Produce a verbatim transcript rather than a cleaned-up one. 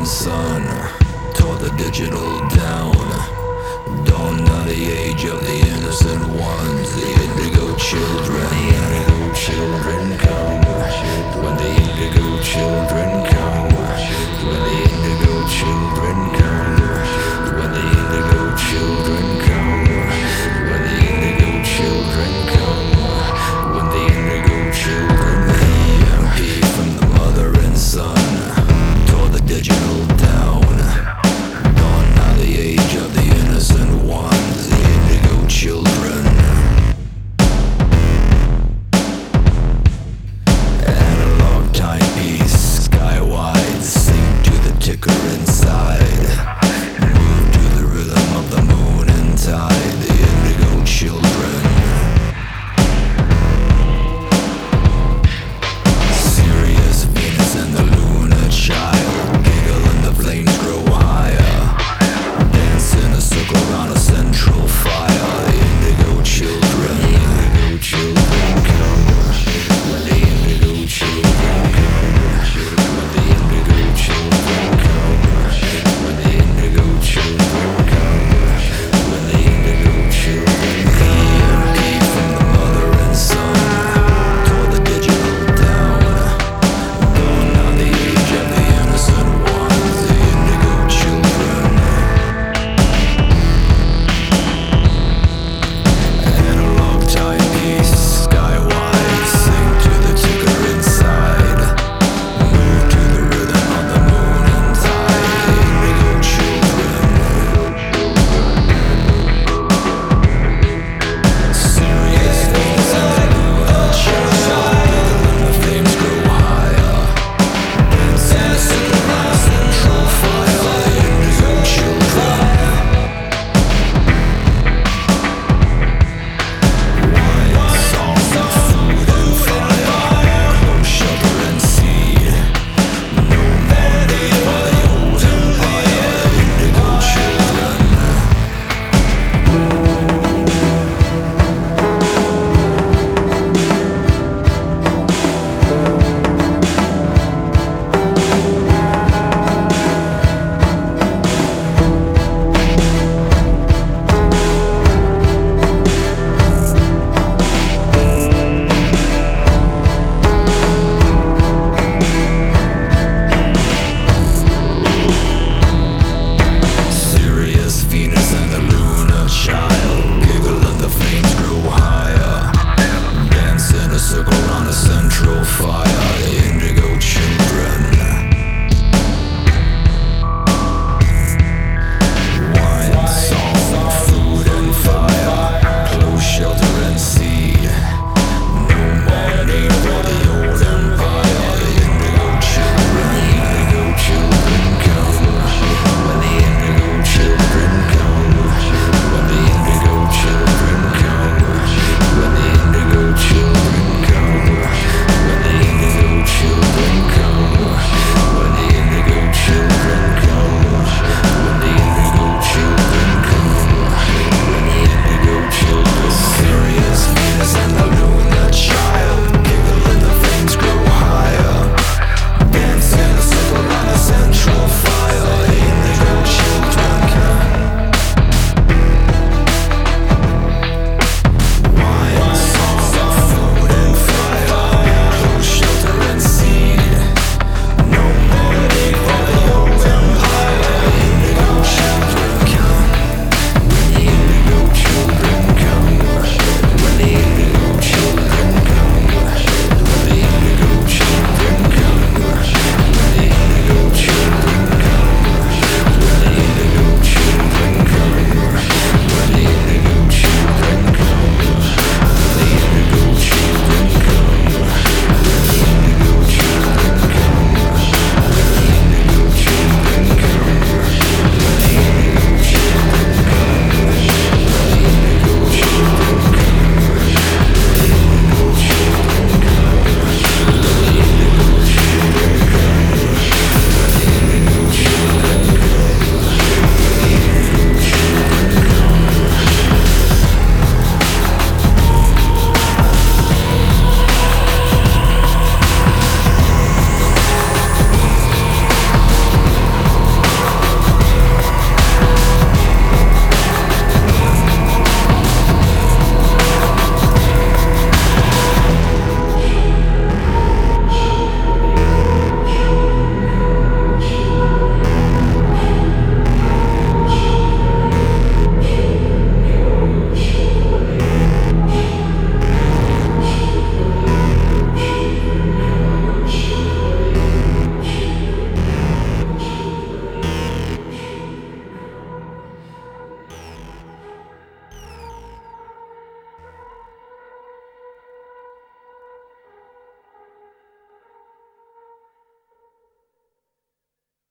sun tore the digital down. Dawn of the age of the innocent ones, the indigo children. The indigo children come. When the indigo children come. When the indigo children come. When the indigo children come. When the indigo children come. When the indigo children. E M P from the mother and son tore the digital down. Dawn of the age of the innocent ones, the indigo children. Analog timepiece, skywide, sync to the ticker inside. Move to the rhythm of the moon and tide, the indigo children. Sirius, Venus, and the lunar child giggle and the flames grow higher. Dance in a circle around a central fire, the indigo children. The indigo children come. When the indigo children come. When the indigo children come. When the indigo children come. When the indigo children. E M P from the mother and son tore the digital down. Dawn of the age of the innocent ones, the indigo children. Analog timepiece, skywide, sync to the ticker inside. Move to the rhythm of the moon and tide, the indigo children. Sirius, Venus, and the lunar child, and the flames grow higher. Dance in a circle around a central fire, the indigo children. Wine, song, food and fire, close, shelter and seed. No more need for the old empire, the indigo children. Sirius, Venus, and the lunar child giggle and the flames grow higher. Dance in a circle around a central fire, the indigo